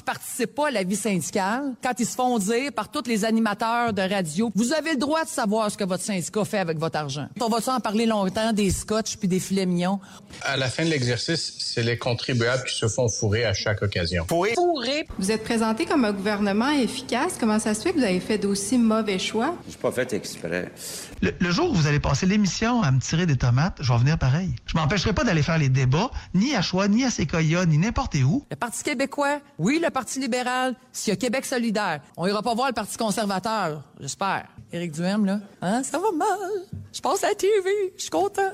participent pas à la vie syndicale, quand ils se font dire par tous les animateurs de radio, vous avez le droit de savoir ce que votre syndicat fait avec votre argent. On va en parler longtemps des scotch puis des filets mignons. À la fin de l'exercice, c'est les contribuables qui se font fourrer à chaque occasion. Fourrer. Vous êtes présenté comme un gouvernement efficace. Comment ça se fait que vous avez fait d'aussi mauvais choix? Je suis pas fait exprès. Le jour où vous allez passer l'émission à me tirer des tomates, je vais venir pareil. Je m'empêcherai pas d'aller faire les débats, ni à Choix, ni à Séquoia, ni n'importe où. Le Parti québécois, oui, le Parti libéral, s'il y a Québec solidaire. On ira pas voir le Parti conservateur, j'espère. Éric Duhem, là, hein, ça va mal. Je passe à la TV, je suis content.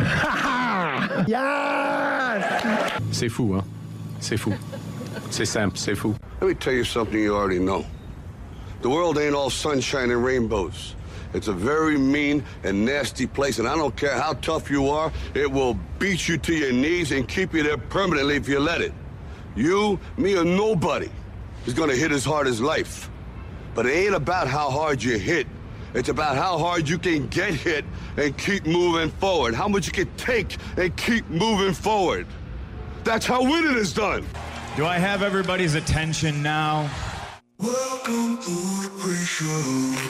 Yes! C'est fou, hein? C'est fou. C'est simple, c'est fou. Let me tell you something you already know. The world ain't all sunshine and rainbows. It's a very mean and nasty place, and I don't care how tough you are, it will beat you to your knees and keep you there permanently if you let it. You, me, or nobody is gonna hit as hard as life. But it ain't about how hard you hit. It's about how hard you can get hit and keep moving forward. How much you can take and keep moving forward. That's how winning is done. Do I have everybody's attention now? Welcome to the pre-show.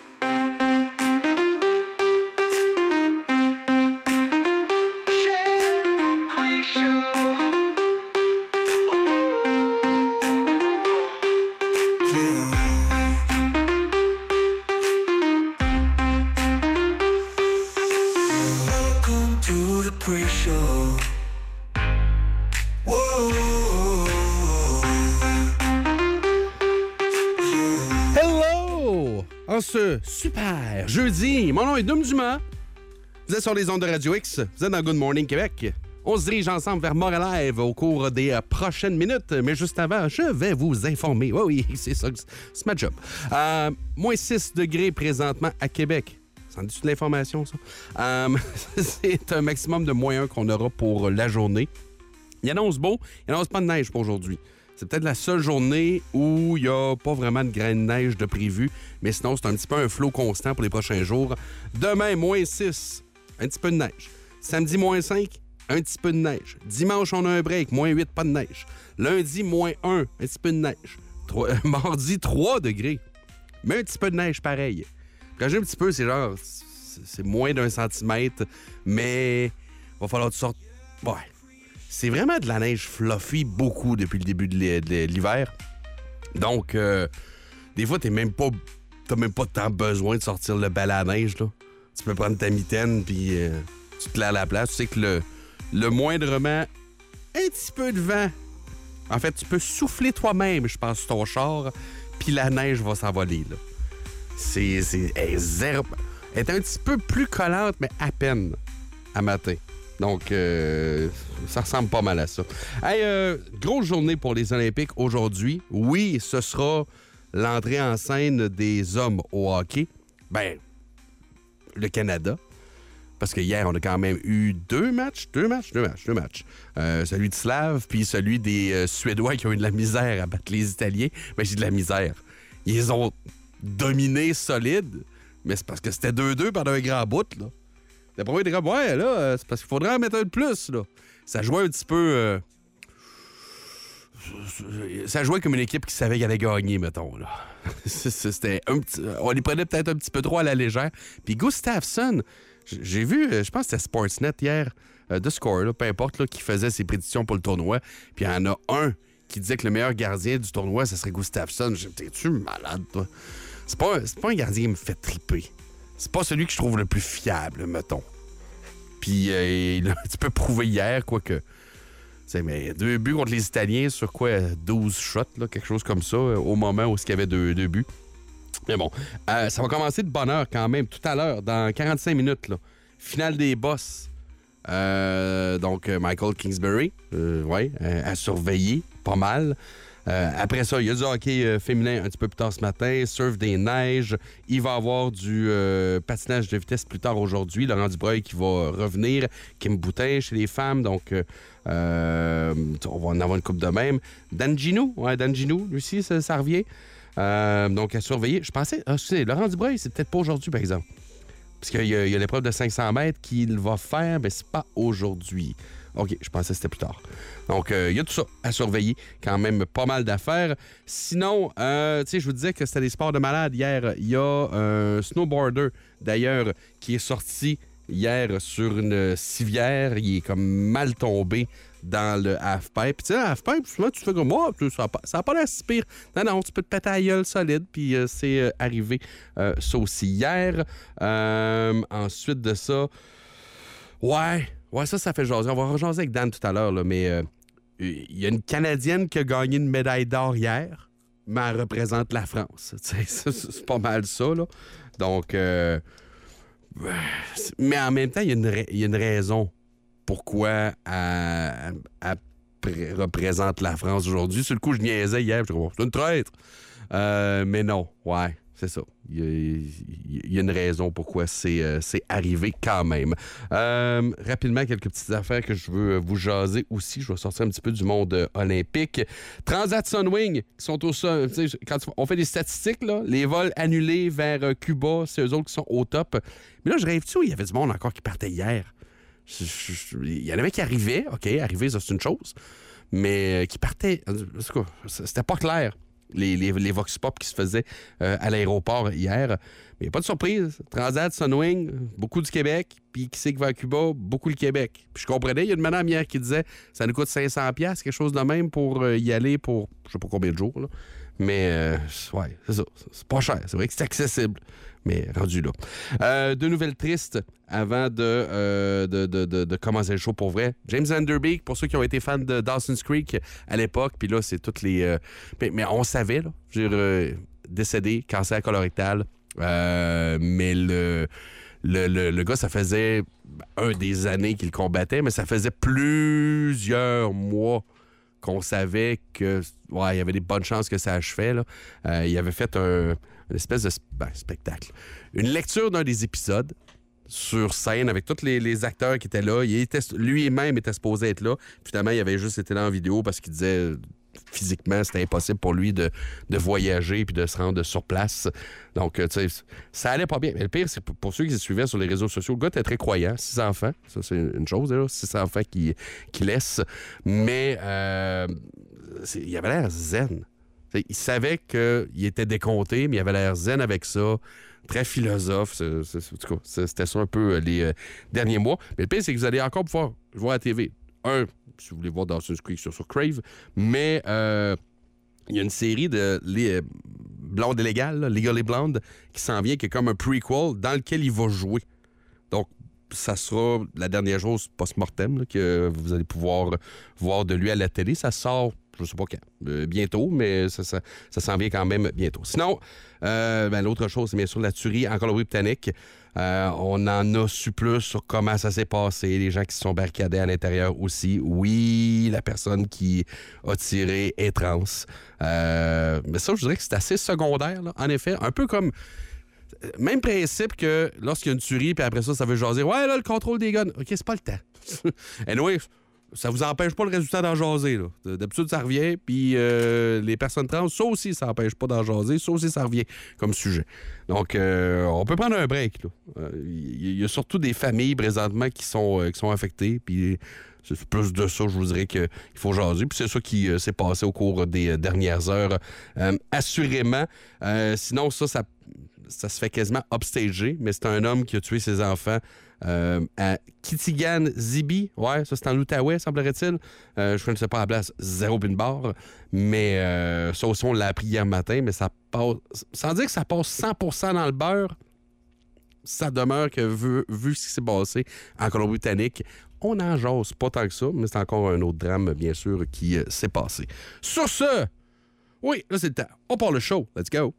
Ce super jeudi. Mon nom est Dom Dumas. Vous êtes sur les ondes de Radio X. Vous êtes dans Good Morning Québec. On se dirige ensemble vers Montréal au cours des prochaines minutes. Mais juste avant, je vais vous informer. Oui, c'est ça, c'est ma job. Moins 6 degrés présentement à Québec. Ça en dit de l'information, ça? C'est un maximum de moins 1 qu'on aura pour la journée. Il annonce beau, il annonce pas de neige pour aujourd'hui. C'est peut-être la seule journée où il n'y a pas vraiment de graines de neige de prévu, mais sinon, c'est un petit peu un flot constant pour les prochains jours. Demain, moins 6, un petit peu de neige. Samedi, moins 5, un petit peu de neige. Dimanche, on a un break, moins 8, pas de neige. Lundi, moins 1, un petit peu de neige. Mardi, 3 degrés, mais un petit peu de neige pareil. Quand j'ai un petit peu, c'est genre, c'est moins d'1 centimètre, mais il va falloir que tu sortes. Ouais. C'est vraiment de la neige fluffy beaucoup depuis le début de l'hiver. Donc, des fois, t'as même pas tant besoin de sortir le balai à neige, là. Tu peux prendre ta mitaine puis tu te l'as à la place. Tu sais que le moindrement, un petit peu de vent. En fait, tu peux souffler toi-même, je pense, sur ton char, puis la neige va s'envoler, là. C'est zéro. Elle est un petit peu plus collante, mais à peine à matin. Donc, ça ressemble pas mal à ça. Hey, grosse journée pour les Olympiques aujourd'hui. Oui, ce sera l'entrée en scène des hommes au hockey. Ben, le Canada. Parce que hier, on a quand même eu deux matchs. Celui de Slav, puis celui des Suédois qui ont eu de la misère à battre les Italiens. Ben, j'ai de la misère. Ils ont dominé solide, mais c'est parce que c'était 2-2 pendant un grand bout, là. D'après moi, il était comme, ouais, là, c'est parce qu'il faudrait en mettre un de plus, là. Ça jouait un petit peu... ça jouait comme une équipe qui savait qu'elle allait gagner, mettons, là. C'était un petit... On les prenait peut-être un petit peu trop à la légère. Puis Gustafsson, j'ai vu, je pense que c'était Sportsnet hier, The Score, là, peu importe, là, qui faisait ses prédictions pour le tournoi. Puis il y en a un qui disait que le meilleur gardien du tournoi, ce serait Gustafsson. T'es-tu malade, toi? C'est pas un gardien qui me fait triper. C'est pas celui que je trouve le plus fiable, mettons. Puis, là, tu peux prouver hier, quoique... Mais 2 buts contre les Italiens sur quoi? 12 shots, là, quelque chose comme ça, au moment où il y avait 2 buts. Mais bon, ça va commencer de bonne heure quand même, tout à l'heure, dans 45 minutes, là. Finale des boss. Donc, Michael Kingsbury, à surveiller, pas mal. Après ça, il y a du hockey féminin un petit peu plus tard ce matin, surf des neiges. Il va y avoir du patinage de vitesse plus tard aujourd'hui. Laurent Dubreuil qui va revenir. Kim Boutin chez les femmes. Donc, on va en avoir une coupe de même. Dan Gino, lui aussi, ça revient. Donc, à surveiller. Je pensais, Laurent Dubreuil, c'est peut-être pas aujourd'hui, par exemple. Parce qu'il y a l'épreuve de 500 mètres qu'il va faire, mais c'est pas aujourd'hui. OK, je pensais que c'était plus tard. Donc, il y a tout ça à surveiller. Quand même pas mal d'affaires. Sinon, tu sais, je vous disais que c'était des sports de malade hier. Il y a un snowboarder, d'ailleurs, qui est sorti hier sur une civière. Il est comme mal tombé dans le halfpipe. Tu sais, le halfpipe, souvent, tu fais comme moi, ça n'a pas l'air si pire. Non, tu peux te péter la gueule solide, puis c'est arrivé ça aussi hier. Ensuite de ça, ouais, ça fait jaser. On va rejaser avec Dan tout à l'heure, là, mais il y a une Canadienne qui a gagné une médaille d'or hier, mais elle représente la France. C'est pas mal ça, là. Donc, mais en même temps, il y a une raison pourquoi elle représente la France aujourd'hui. Sur le coup, je niaisais hier, je dis, c'est une traître. Mais non, ouais, c'est ça. Il y a une raison pourquoi c'est arrivé quand même. Rapidement, quelques petites affaires que je veux vous jaser aussi. Je vais sortir un petit peu du monde olympique. Transat Sunwing, qui sont au sol. Quand on fait des statistiques, là, les vols annulés vers Cuba, c'est eux autres qui sont au top. Mais là, je rêve-tu où il y avait du monde encore qui partait hier? Il y en avait qui arrivaient. OK, arriver, ça, c'est une chose. Mais qui partaient... C'était pas clair. Les vox pop qui se faisaient à l'aéroport hier. Mais il n'y a pas de surprise. Transat, Sunwing, beaucoup du Québec. Puis qui c'est qui va à Cuba? Beaucoup le Québec. Puis je comprenais, il y a une madame hier qui disait ça nous coûte 500$, quelque chose de même pour y aller pour je sais pas combien de jours. Là. Mais ouais, c'est ça. C'est pas cher. C'est vrai que c'est accessible. Mais rendu là. Deux nouvelles tristes avant de commencer le show pour vrai. James Van Der Beek, pour ceux qui ont été fans de Dawson's Creek à l'époque, puis là, c'est toutes les... mais on savait, là, je veux dire, décédé, cancer colorectal, mais le gars, ça faisait un des années qu'il combattait, mais ça faisait plusieurs mois qu'on savait que il y avait des bonnes chances que ça achevait. Là. Il avait fait une espèce de spectacle. Une lecture d'un des épisodes sur scène avec tous les acteurs qui étaient là. Lui-même était supposé être là. Finalement, il avait juste été là en vidéo parce qu'il disait physiquement, c'était impossible pour lui de voyager puis de se rendre sur place. Donc, tu sais, ça allait pas bien. Mais le pire, c'est pour ceux qui se suivaient sur les réseaux sociaux, le gars était très croyant. 6 enfants, ça, c'est une chose, là. 6 enfants qui laissent. Mais il avait l'air zen. T'sais, il savait qu'il était décompté, mais il avait l'air zen avec ça. Très philosophe. En tout cas, c'était ça un peu les derniers mois. Mais le pire, c'est que vous allez encore pouvoir voir à la TV. Si vous voulez voir Dawson's Creek sur Crave, mais il y a une série de Blonde illégale, Legally Blonde, qui s'en vient, qui est comme un prequel dans lequel il va jouer. Donc, ça sera la dernière chose post-mortem là, que vous allez pouvoir voir de lui à la télé. Ça sort, je ne sais pas quand, bientôt, mais ça s'en vient quand même bientôt. Sinon, l'autre chose, c'est bien sûr la tuerie en Colombie-Britannique. On en a su plus sur comment ça s'est passé, les gens qui se sont barricadés à l'intérieur aussi. Oui, la personne qui a tiré est trans. Mais ça, je dirais que c'est assez secondaire, là. En effet, un peu comme... Même principe que lorsqu'il y a une tuerie, puis après ça veut jaser. Ouais, là, le contrôle des guns. OK, c'est pas le temps. Anyway, ça vous empêche pas le résultat d'en jaser, là. D'habitude, ça revient, puis les personnes trans, ça aussi, ça n'empêche pas d'en jaser. Ça aussi, ça revient comme sujet. Donc, on peut prendre un break, là. Il y a surtout des familles, présentement, qui sont affectées, puis... C'est plus de ça, je vous dirais qu'il faut jaser. Puis c'est ça qui s'est passé au cours des dernières heures, assurément. Sinon, ça se fait quasiment upstager, mais c'est un homme qui a tué ses enfants à Kitigan Zibi. Ouais, ça, c'est en Outaouais, semblerait-il. Je ne connaissais pas la place, zéro pin bar. Mais ça aussi, on l'a appris hier matin, mais ça passe... Sans dire que ça passe 100% dans le beurre, ça demeure que, vu ce qui s'est passé en Colombie-Britannique, on n'en jase pas tant que ça, mais c'est encore un autre drame, bien sûr, qui s'est passé. Sur ce, oui, là, c'est le temps. On part le show. Let's go.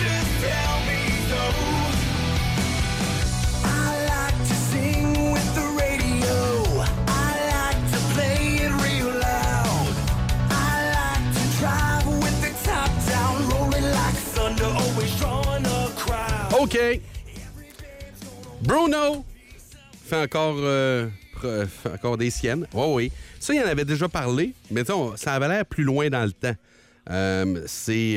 I like to sing with the OK. Bruno fait encore des siennes. Oh oui. Ça, il en avait déjà parlé, mais ça avait l'air plus loin dans le temps. C'est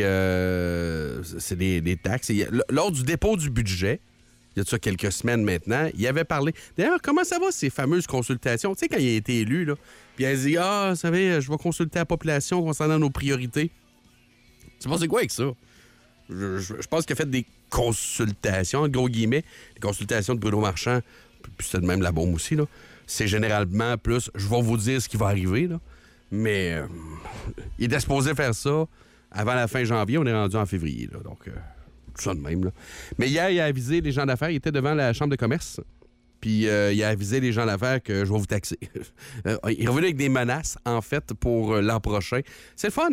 des taxes. Lors du dépôt du budget, il y a de ça quelques semaines maintenant, il avait parlé. D'ailleurs, comment ça va, ces fameuses consultations? Tu sais, quand il a été élu, là, puis il a dit, vous savez, je vais consulter la population concernant nos priorités. Tu penses quoi avec ça? Je pense qu'il a fait des consultations, en gros guillemets. Les consultations de Bruno Marchand, puis c'est de même la bombe aussi, là. C'est généralement plus, je vais vous dire ce qui va arriver, là. Mais il était supposé faire ça avant la fin janvier. On est rendu en février, là. Donc, tout ça de même, là. Mais hier, il a avisé les gens d'affaires. Il était devant la chambre de commerce. Puis, il a avisé les gens d'affaires que je vais vous taxer. Il est revenu avec des menaces, en fait, pour l'an prochain. C'est le fun.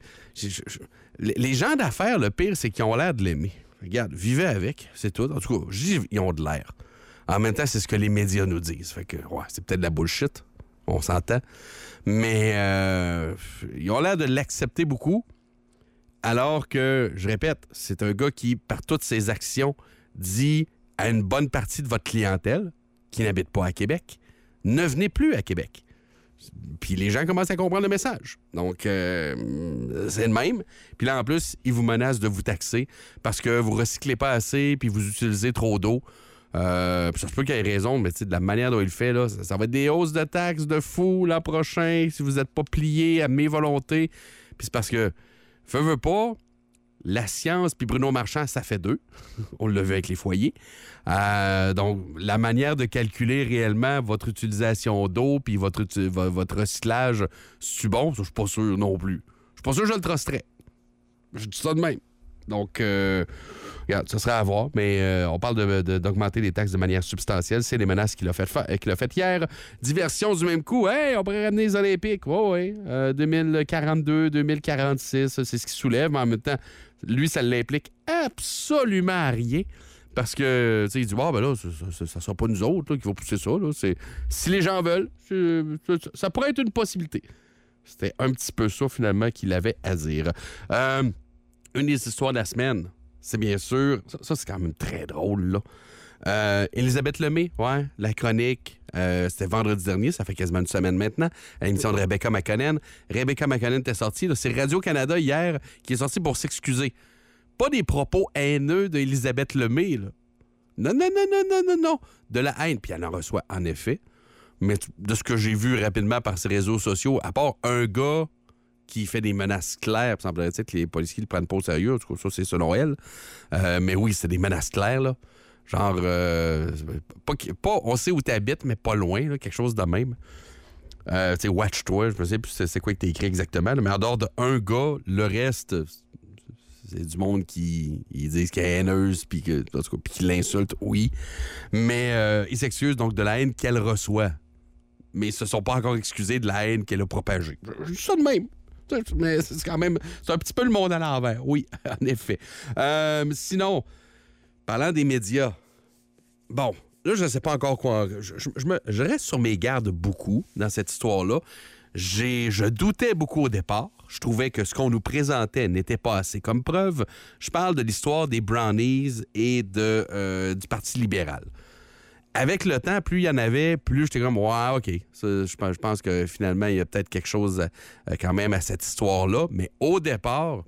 Les gens d'affaires, le pire, c'est qu'ils ont l'air de l'aimer. Regarde, vivez avec, c'est tout. En tout cas, je dis ils ont de l'air. En même temps, c'est ce que les médias nous disent. Fait que, c'est peut-être de la bullshit. On s'entend. Mais ils ont l'air de l'accepter beaucoup. Alors que, je répète, c'est un gars qui, par toutes ses actions, dit à une bonne partie de votre clientèle qui n'habite pas à Québec, ne venez plus à Québec. Puis les gens commencent à comprendre le message. Donc, c'est le même. Puis là, en plus, ils vous menacent de vous taxer parce que vous recyclez pas assez puis vous utilisez trop d'eau. Puis ça se peut qu'il ait raison, mais de la manière dont il le fait, là, ça va être des hausses de taxes de fou l'an prochain si vous n'êtes pas plié à mes volontés. Puis c'est parce que, veut pas, la science puis Bruno Marchand, ça fait deux. On l'a vu avec les foyers. Donc, la manière de calculer réellement votre utilisation d'eau puis votre recyclage, c'est bon? Ça, je suis pas sûr non plus. Je suis pas sûr que je le trusterais. Je dis ça de même. Donc, regarde, ça serait à voir, mais on parle d'augmenter les taxes de manière substantielle. C'est les menaces qu'il a fait hier. Diversion du même coup. Hey, on pourrait ramener les Olympiques. Oui. 2042, 2046, c'est ce qu'il soulève. Mais en même temps, lui, ça ne l'implique absolument à rien. Parce que, tu sais, il dit, ben là, ça sera pas nous autres qui vont pousser ça. Là. Si les gens veulent, ça pourrait être une possibilité. C'était un petit peu ça, finalement, qu'il avait à dire. Une des histoires de la semaine, c'est bien sûr... Ça c'est quand même très drôle, là. Élisabeth Lemay, la chronique, c'était vendredi dernier, ça fait quasiment une semaine maintenant, à l'émission de Rebecca McConnell. Rebecca McConnell était sortie, là, c'est Radio-Canada hier qui est sorti pour s'excuser. Pas des propos haineux d'Élisabeth Lemay, là. Non. De la haine, puis elle en reçoit en effet. Mais de ce que j'ai vu rapidement par ses réseaux sociaux, à part un gars qui fait des menaces claires, il semblerait-il que les policiers le prennent pas au sérieux, en tout cas, ça c'est selon elle. Mais oui, c'est des menaces claires, là. Genre, pas on sait où t'habites, mais pas loin, là, quelque chose de même. Tu sais, watch-toi, je me sais plus c'est quoi que t'as écrit exactement, là, mais en dehors d'un gars, le reste, c'est du monde qui ils disent qu'elle est haineuse, puis qui l'insulte, oui. Mais ils s'excusent donc de la haine qu'elle reçoit. Mais ils se sont pas encore excusés de la haine qu'elle a propagée. Je dis ça de même. Mais c'est quand même... C'est un petit peu le monde à l'envers. Oui, en effet. Sinon, parlant des médias, bon, là, je ne sais pas encore quoi... Je reste sur mes gardes beaucoup dans cette histoire-là. Je doutais beaucoup au départ. Je trouvais que ce qu'on nous présentait n'était pas assez comme preuve. Je parle de l'histoire des Brownies et du Parti libéral. Avec le temps, plus il y en avait, plus j'étais comme, OK. Je pense que finalement, il y a peut-être quelque chose quand même à cette histoire-là. Mais au départ,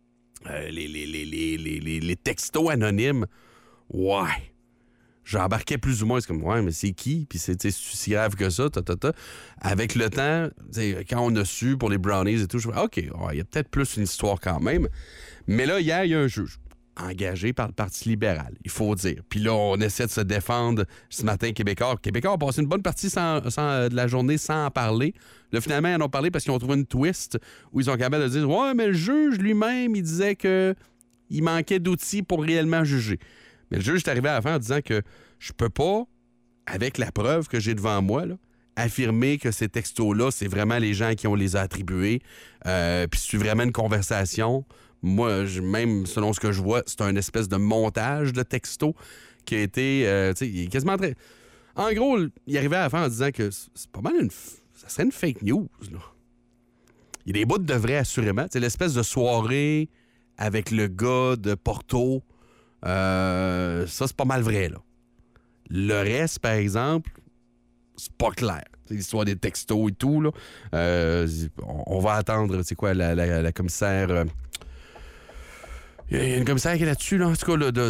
les textos anonymes, j'embarquais plus ou moins. C'est comme, mais c'est qui? Puis c'est si grave que ça, Avec le temps, quand on a su pour les Brownies et tout, je me dis, OK, il y a peut-être plus une histoire quand même. Mais là, hier, il y a un juge engagé par le Parti libéral, il faut dire. Puis là, on essaie de se défendre ce matin, Québécois. Québécois ont passé une bonne partie de la journée sans en parler. Là, finalement, ils en ont parlé parce qu'ils ont trouvé une twist où ils sont capables de dire « Ouais, mais le juge lui-même, il disait qu'il manquait d'outils pour réellement juger. » Mais le juge est arrivé à la fin en disant que je peux pas, avec la preuve que j'ai devant moi, là, affirmer que ces textos-là, c'est vraiment les gens qui ont les attribués. Puis c'est vraiment une conversation. Moi, même selon ce que je vois, c'est un espèce de montage de texto qui a été... il est quasiment très... En gros, il arrivait à la fin en disant que c'est pas mal ça serait une fake news, là. Il y a des bouts de vrai, assurément. C'est l'espèce de soirée avec le gars de Porto Ça, c'est pas mal vrai, là. Le reste, par exemple, c'est pas clair. C'est l'histoire des textos et tout, là. On va attendre, c'est quoi, la commissaire... Il y a une commissaire qui est là-dessus, là, en tout cas, là,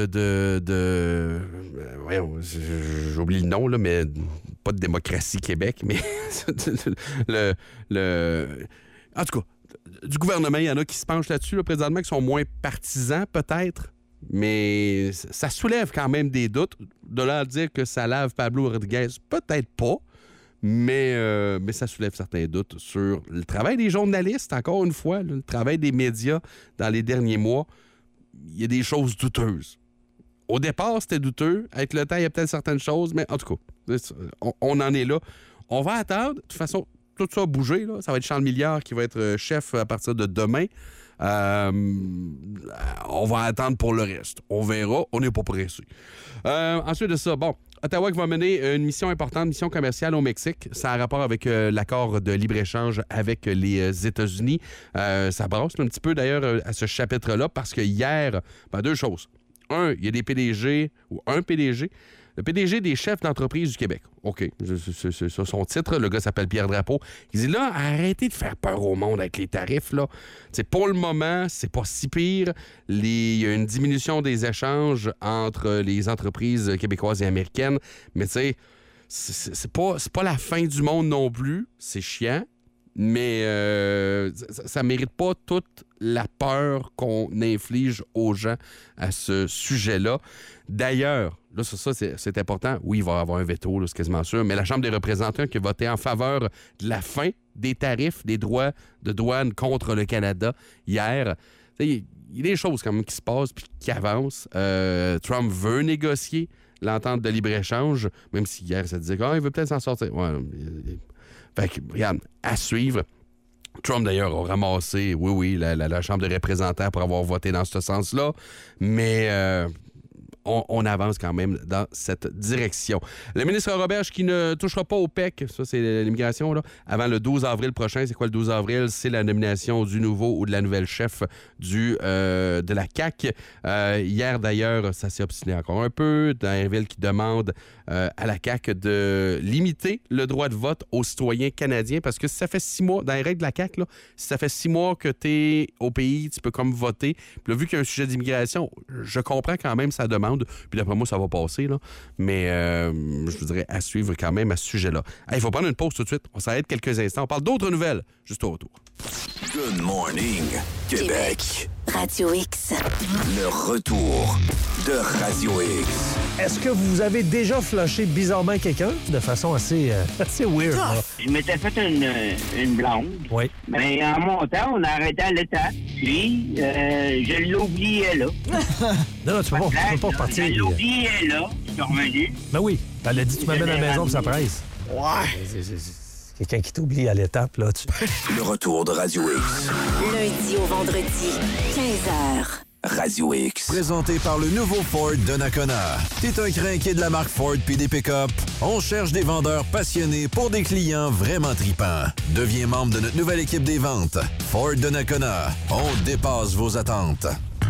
voyons, j'oublie le nom, là, mais pas de Démocratie Québec, mais en tout cas, du gouvernement, il y en a qui se penchent là-dessus, là, présentement, qui sont moins partisans, peut-être, mais ça soulève quand même des doutes. De là à dire que ça lave Pablo Rodriguez, peut-être pas, mais ça soulève certains doutes sur le travail des journalistes, encore une fois, là, le travail des médias dans les derniers mois. Il y a des choses douteuses. Au départ, c'était douteux. Avec le temps, il y a peut-être certaines choses, mais en tout cas, on en est là. On va attendre. De toute façon, tout ça a bougé, là. Ça va être Charles Milliard qui va être chef à partir de demain. On va attendre pour le reste. On verra. On n'est pas pressé. Ensuite de ça, bon, Ottawa qui va mener une mission importante, mission commerciale au Mexique. Ça a rapport avec l'accord de libre-échange avec les États-Unis. Ça brasse un petit peu, d'ailleurs, à ce chapitre-là, parce que hier, deux choses. Un, il y a des PDG, ou un PDG, le PDG des chefs d'entreprise du Québec. OK, c'est ça son titre. Le gars s'appelle Pierre Drapeau. Il dit là, arrêtez de faire peur au monde avec les tarifs, là. T'sais, pour le moment, c'est pas si pire. Il y a une diminution des échanges entre les entreprises québécoises et américaines. Mais tu sais, c'est pas la fin du monde non plus. C'est chiant. Mais ça mérite pas toute la peur qu'on inflige aux gens à ce sujet-là. D'ailleurs, là, ça c'est important. Oui, il va y avoir un veto, là, c'est quasiment sûr. Mais la Chambre des représentants qui a voté en faveur de la fin des tarifs, des droits de douane contre le Canada hier. Il y a des choses quand même qui se passent puis qui avancent. Trump veut négocier l'entente de libre-échange, même si hier, ça disait qu'il veut peut-être s'en sortir. Ouais, fait que, regarde, à suivre. Trump, d'ailleurs, a ramassé, oui, la Chambre des représentants pour avoir voté dans ce sens-là. Mais on avance quand même dans cette direction. Le ministre Roberge qui ne touchera pas au PEC, ça c'est l'immigration, là, avant le 12 avril prochain. C'est quoi le 12 avril? C'est la nomination du nouveau ou de la nouvelle chef de la CAQ. Hier, d'ailleurs, ça s'est obstiné encore un peu. Dainville qui demande à la CAQ de limiter le droit de vote aux citoyens canadiens parce que si ça fait 6 mois, dans les règles de la CAQ, là, si ça fait 6 mois que tu es au pays, tu peux comme voter. Puis là, vu qu'il y a un sujet d'immigration, je comprends quand même sa demande. Puis d'après moi, ça va passer, là. Mais je vous dirais à suivre quand même à ce sujet-là. Il faut prendre une pause tout de suite. On s'arrête quelques instants. On parle d'autres nouvelles juste au retour. Good morning, Québec. Radio X. Le retour de Radio X. Est-ce que vous avez déjà flushé bizarrement quelqu'un de façon assez weird? Là? Je m'étais fait une blonde. Oui. Mais en montant, on a arrêté à l'étape. Puis, je l'ai oublié là. Non, tu peux pas repartir. Je l'ai oublié là. Je suis revenu. Ben oui. Elle a dit tu m'amènes à la maison pour ça presse. Ouais. C'est quelqu'un qui t'oublie à l'étape, là. Le retour de Radio X. Lundi au vendredi, 15h. Radio X. Présenté par le nouveau Ford de Nakona. T'es un crinqué de la marque Ford puis des pick-up? On cherche des vendeurs passionnés pour des clients vraiment tripants. Deviens membre de notre nouvelle équipe des ventes. Ford de Nakona. On dépasse vos attentes.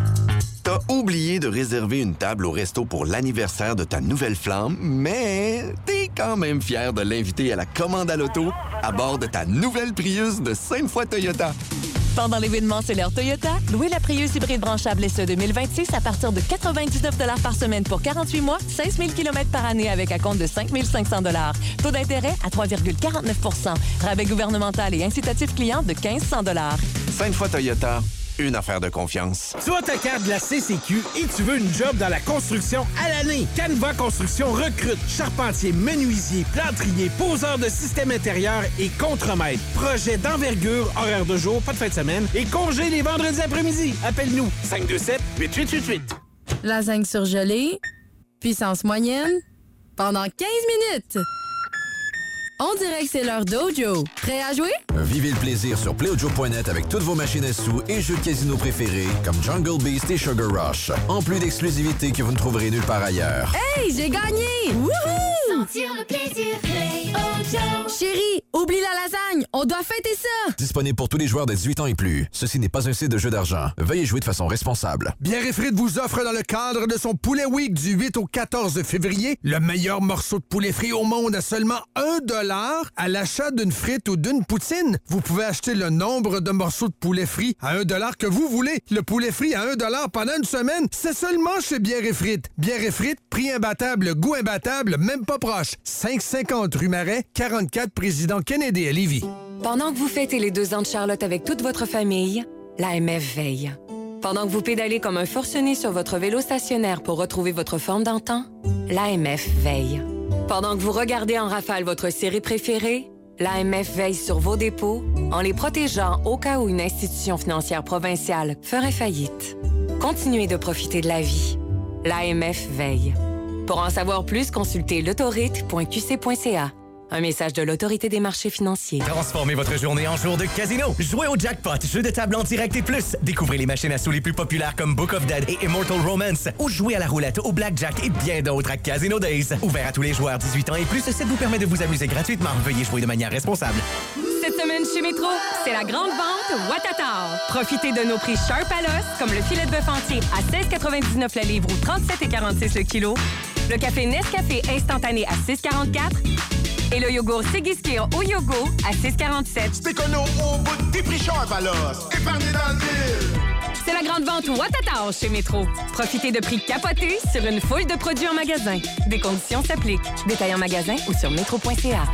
T'as oublié de réserver une table au resto pour l'anniversaire de ta nouvelle flamme, mais t'es quand même fier de l'inviter à la commande à l'auto à bord de ta nouvelle Prius de 5 fois Toyota. Pendant l'événement C'est l'heure Toyota, louez la Prius hybride branchable SE 2026 à partir de 99 $ par semaine pour 48 mois, 16 000 km par année avec un compte de 5 500 $. Taux d'intérêt à 3,49 %. Rabais gouvernemental et incitatif client de 1 500 $. 5 fois Toyota. Une affaire de confiance. Tu as ta carte de la CCQ et tu veux une job dans la construction à l'année. Canva Construction recrute charpentier, menuisier, plâtrier, poseur de système intérieur et contremaître. Projet d'envergure, horaire de jour, pas de fin de semaine et congé les vendredis après-midi. Appelle-nous 527-8888. Lasagne surgelée, puissance moyenne, pendant 15 minutes. On dirait que c'est l'heure Dojo. Prêt à jouer? Vivez le plaisir sur playdojo.net avec toutes vos machines à sous et jeux de casino préférés comme Jungle Beast et Sugar Rush. En plus d'exclusivités que vous ne trouverez nulle part ailleurs. Hey, j'ai gagné! Wouhou! Sentir le plaisir, Play-O-Joe. Chérie, Oublie la lasagne! On doit fêter ça! Disponible pour tous les joueurs de 18 ans et plus. Ceci n'est pas un site de jeu d'argent. Veuillez jouer de façon responsable. Bière et Frites vous offre dans le cadre de son Poulet Week du 8 au 14 février le meilleur morceau de poulet frit au monde à seulement 1$ à l'achat d'une frite ou d'une poutine. Vous pouvez acheter le nombre de morceaux de poulet frit à 1$ que vous voulez. Le poulet frit à 1$ pendant une semaine, c'est seulement chez Bière et Frites. Bière et Frites, prix imbattable, goût imbattable, même pas proche. 550 rue Marais, 44 Président Kennedy à Lévis. Pendant que vous fêtez les 2 ans de Charlotte avec toute votre famille, l'AMF veille. Pendant que vous pédalez comme un forcené sur votre vélo stationnaire pour retrouver votre forme d'antan, l'AMF veille. Pendant que vous regardez en rafale votre série préférée, l'AMF veille sur vos dépôts en les protégeant au cas où une institution financière provinciale ferait faillite. Continuez de profiter de la vie. L'AMF veille. Pour en savoir plus, consultez l'autorite.qc.ca. Un message de l'Autorité des marchés financiers. Transformez votre journée en jour de casino. Jouez au jackpot, jeu de table en direct et plus. Découvrez les machines à sous les plus populaires comme Book of Dead et Immortal Romance. Ou jouez à la roulette, au blackjack et bien d'autres à Casino Days. Ouvert à tous les joueurs 18 ans et plus, ça vous permet de vous amuser gratuitement. Veuillez jouer de manière responsable. Cette semaine chez Métro, c'est la grande vente Ouattata. Profitez de nos prix Sharp à l'os, comme le filet de bœuf entier à 16,99 la livre ou 37,46 le kilo. Le café Nescafé instantané à 6,44 et le yogourt Sigiscure au yogourt à 6,47. C'est écono au bout des prix Sharp à l'os. Épargnez dans le mille. C'est la grande vente Ouattata chez Métro. Profitez de prix capotés sur une foule de produits en magasin. Des conditions s'appliquent. Détail en magasin ou sur métro.ca.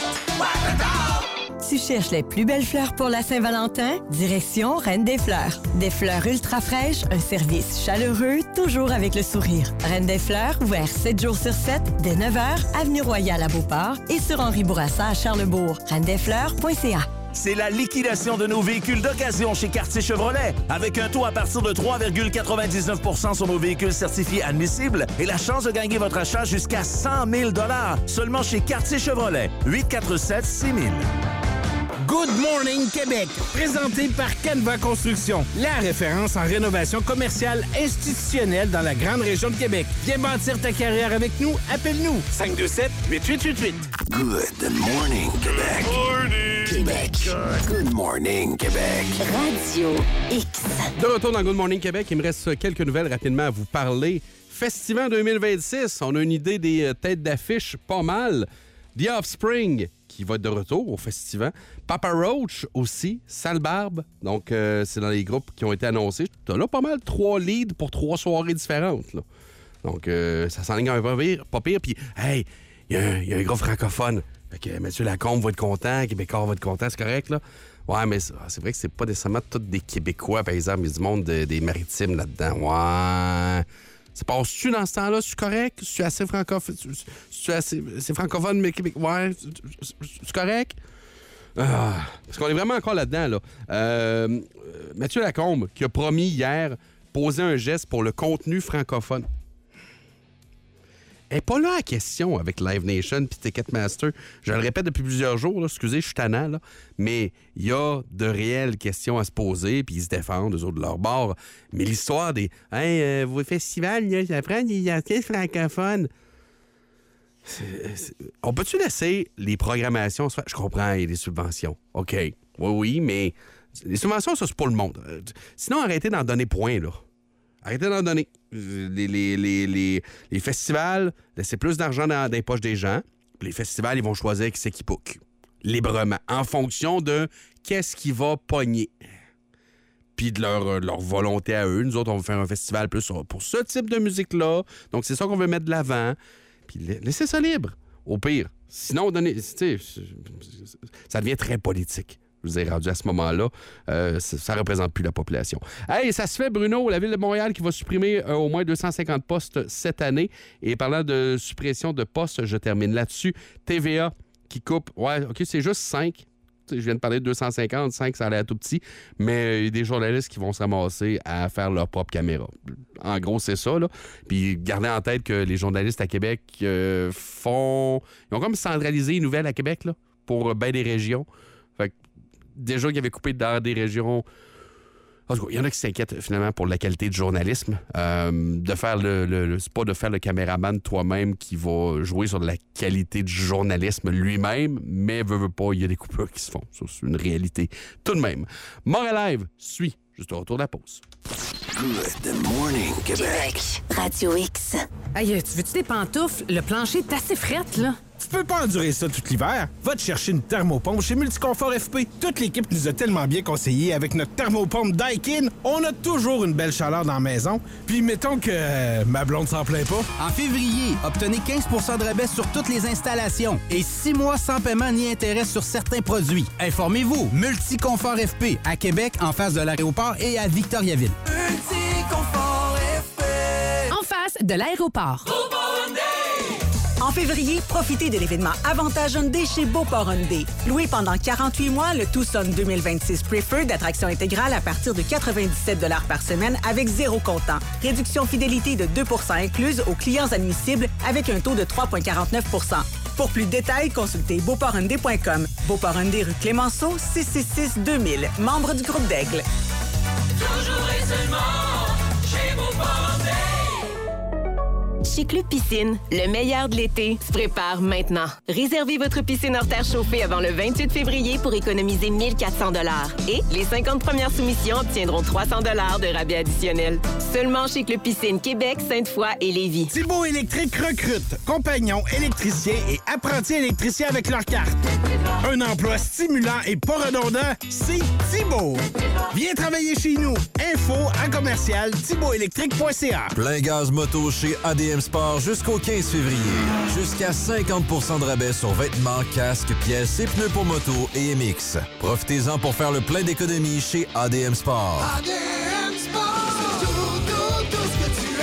Tu cherches les plus belles fleurs pour la Saint-Valentin? Direction Reine des Fleurs. Des fleurs ultra fraîches, un service chaleureux, toujours avec le sourire. Reine des Fleurs, ouvert 7 jours sur 7, dès 9h, Avenue Royale à Beauport et sur Henri Bourassa à Charlesbourg. reine-des-fleurs.ca. C'est la liquidation de nos véhicules d'occasion chez Quartier Chevrolet. Avec un taux à partir de 3,99 % sur nos véhicules certifiés admissibles et la chance de gagner votre achat jusqu'à 100 000 $ seulement chez Quartier Chevrolet. 847-6000. Good Morning Québec, présenté par Canva Construction, la référence en rénovation commerciale institutionnelle dans la grande région de Québec. Viens bâtir ta carrière avec nous, appelle-nous 527-8888. Good Morning Québec. Québec. Good Morning Québec. Radio X. De retour dans Good Morning Québec, il me reste quelques nouvelles rapidement à vous parler. Festival 2026, on a une idée des têtes d'affiche pas mal. The Offspring, qui va être de retour au festival. Papa Roach aussi, Sale Barbe. Donc, c'est dans les groupes qui ont été annoncés. T'as là pas mal 3 leads pour 3 soirées différentes. Là. Donc, ça s'enligne un peu pas pire. Puis, hey, il y a un groupe francophone. Fait que Mathieu Lacombe va être content, Québécois va être content, c'est correct, là? Ouais, mais c'est vrai que c'est pas nécessairement tous des Québécois, par exemple. Il y a du monde des maritimes là-dedans. Ouais... Ça passe-tu dans ce temps-là? C'est correct? C'est assez francophone? C'est francophone, mais Québec. Ouais, c'est correct? Parce qu'on est vraiment encore là-dedans, là. Mathieu Lacombe, qui a promis hier, poser un geste pour le contenu francophone. Elle n'est pas là à question avec Live Nation puis Ticketmaster. Je le répète depuis plusieurs jours, là, excusez, je suis tannant, là, mais il y a de réelles questions à se poser, puis ils se défendent, eux autres, de leur bord. Mais l'histoire des « Hey, vos festivals, là, ça prend des artistes francophones. » On peut-tu laisser les programmations se faire? Je comprends, il y a des subventions. OK, oui, mais les subventions, ça, c'est pour le monde. Sinon, arrêtez d'en donner point, là. Arrêtez d'en donner. Les festivals, laissez plus d'argent dans les poches des gens. Puis les festivals, ils vont choisir qui c'est qui book. Librement. En fonction de qu'est-ce qui va pogner. Puis de leur volonté à eux. Nous autres, on va faire un festival plus pour ce type de musique-là. Donc, c'est ça qu'on veut mettre de l'avant. Puis laissez ça libre, au pire. Sinon, ça devient très politique. Je vous ai rendu à ce moment-là, ça ne représente plus la population. Hey, ça se fait, Bruno, la Ville de Montréal qui va supprimer au moins 250 postes cette année. Et parlant de suppression de postes, je termine là-dessus. TVA qui coupe, ouais, OK, c'est juste 5. Je viens de parler de 250, 5, ça a l'air tout petit. Mais il y a des journalistes qui vont se ramasser à faire leur propre caméra. En gros, c'est ça, là. Puis gardez en tête que les journalistes à Québec ils ont comme centralisé les nouvelles à Québec, là, pour bien des régions. Fait que déjà qu'ils avaient coupé dans des régions En tout cas, il y en a qui s'inquiètent finalement pour la qualité du journalisme. De faire c'est pas de faire le caméraman toi-même qui va jouer sur la qualité du journalisme lui-même, mais veut pas, il y a des coupures qui se font. Ça, c'est une réalité. Tout de même. Montréal Live suit juste au retour de la pause. Good morning, Québec. Radio X. Hey, tu veux-tu des pantoufles? Le plancher est assez frette, là. Tu peux pas endurer ça tout l'hiver. Va te chercher une thermopompe chez Multiconfort FP. Toute l'équipe nous a tellement bien conseillé avec notre thermopompe Daikin. On a toujours une belle chaleur dans la maison. Puis mettons que ma blonde s'en plaint pas. En février, obtenez 15 de rabais sur toutes les installations et 6 mois sans paiement ni intérêt sur certains produits. Informez-vous, Multiconfort FP à Québec en face de l'aéroport et à Victoriaville. Multiconfort FP. En face de l'aéroport. En février, profitez de l'événement Avantage Hyundai chez Beauport Hyundai. Loué pendant 48 mois, le Tucson 2026 Preferred d'attraction intégrale à partir de 97 $ par semaine avec 0 comptant. Réduction fidélité de 2 % incluse aux clients admissibles avec un taux de 3,49 %. Pour plus de détails, consultez beauporthyundai.com. Beauport Hyundai rue Clémenceau, 666-2000. Membre du groupe d'Aigle. Toujours et seulement chez Beauport Hyundai. Chez Club Piscine, le meilleur de l'été se prépare maintenant. Réservez votre piscine hors terre chauffée avant le 28 février pour économiser 1 400 $. Et les 50 premières soumissions obtiendront 300 $ de rabais additionnel. Seulement chez Club Piscine Québec, Sainte-Foy et Lévis. Thibault Électrique recrute compagnons électriciens et apprentis électriciens avec leur carte. Un emploi stimulant et pas redondant, c'est Thibault. Viens travailler chez nous. Info à commercial thibaultélectrique.ca. Plein gaz moto chez ADM Sport jusqu'au 15 février. Jusqu'à 50 % de rabais sur vêtements, casques, pièces et pneus pour moto et MX. Profitez-en pour faire le plein d'économies chez ADM Sport. ADM Sport, c'est tout ce que tu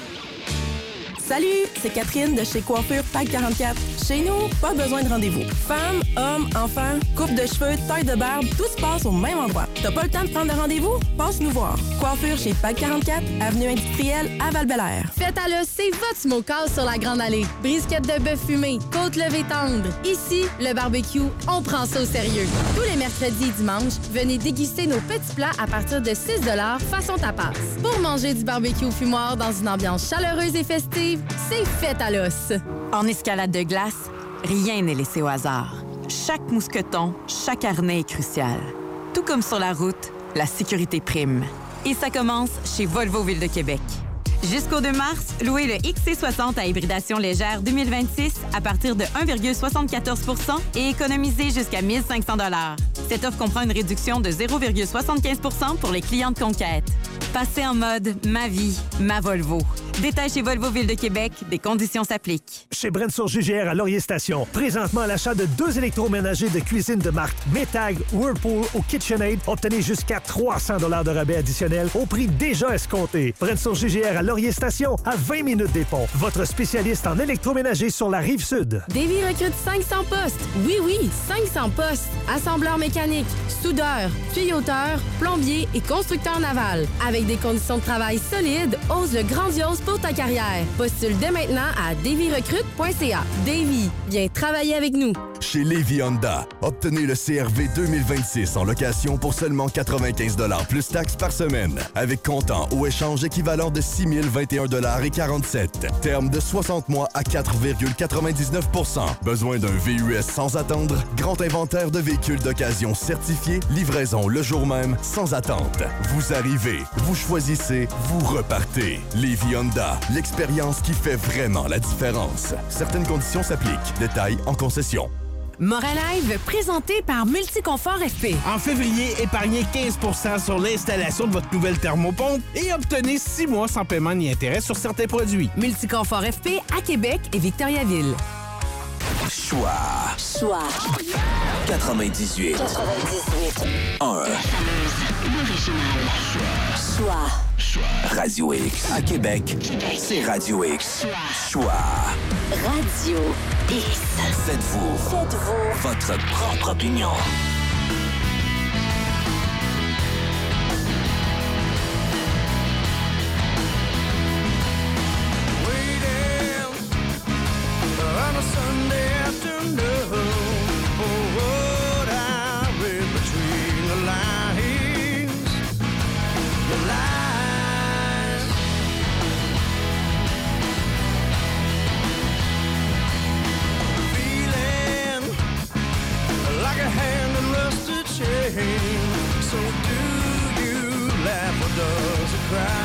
aimes. Salut, c'est Catherine de chez Coiffure Pack 44. Chez nous, pas besoin de rendez-vous. Femmes, hommes, enfants, coupe de cheveux, taille de barbe, tout se passe au même endroit. T'as pas le temps de prendre de rendez-vous? Passe nous voir. Coiffure chez Pack 44, avenue industrielle à Val-Bélair. Faites à l'os, c'est votre smokehouse sur la Grande Allée. Brisquette de bœuf fumé, côte levée tendre. Ici, le barbecue, on prend ça au sérieux. Tous les mercredis et dimanches, venez déguster nos petits plats à partir de 6 $ façon tapas. Pour manger du barbecue fumoir dans une ambiance chaleureuse et festive, c'est Faites à l'os. En escalade de glace, rien n'est laissé au hasard. Chaque mousqueton, chaque harnais est crucial. Tout comme sur la route, la sécurité prime. Et ça commence chez Volvo Ville de Québec. Jusqu'au 2 mars, louez le XC60 à hybridation légère 2026 à partir de 1,74 % et économisez jusqu'à 1 500 $. Cette offre comprend une réduction de 0,75 % pour les clients de conquête. Passez en mode « Ma vie, ma Volvo ». Détail chez Volvo Ville de Québec, des conditions s'appliquent. Chez Brensour GGR à Laurier Station, présentement à l'achat de 2 électroménagers de cuisine de marque Metag, Whirlpool ou KitchenAid, obtenez jusqu'à 300 $ de rabais additionnel au prix déjà escompté. Brensour GGR à Laurier Station, à 20 minutes des ponts. Votre spécialiste en électroménager sur la Rive-Sud. Davy recrute 500 postes. Oui, 500 postes. Assembleur mécanique, soudeur, tuyauteur, plombier et constructeur naval. Avec des conditions de travail solides, ose le grandiose pour ta carrière. Postule dès maintenant à davyrecrute.ca. Davy, viens travailler avec nous. Chez Lévis Honda, obtenez le CRV 2026 en location pour seulement 95 $ plus taxes par semaine. Avec comptant ou échange équivalent de 6 021 $ et 47. Terme de 60 mois à 4,99 %. Besoin d'un VUS sans attendre? Grand inventaire de véhicules d'occasion certifiés. Livraison le jour même, sans attente. Vous arrivez, vous choisissez, vous repartez. Lévis Honda, l'expérience qui fait vraiment la différence. Certaines conditions s'appliquent. Détails en concession. Montréal Live, présenté par Multiconfort FP. En février, épargnez 15 % sur l'installation de votre nouvelle thermopompe et obtenez 6 mois sans paiement ni intérêt sur certains produits. Multiconfort FP à Québec et Victoriaville. Choix. 98. 1. L'original. Choix. Radio X. À Québec, c'est Radio X. Choix. Radio X. Faites-vous votre propre opinion. On a Sunday afternoon, oh, what I read between the lines. So do you laugh or does it cry?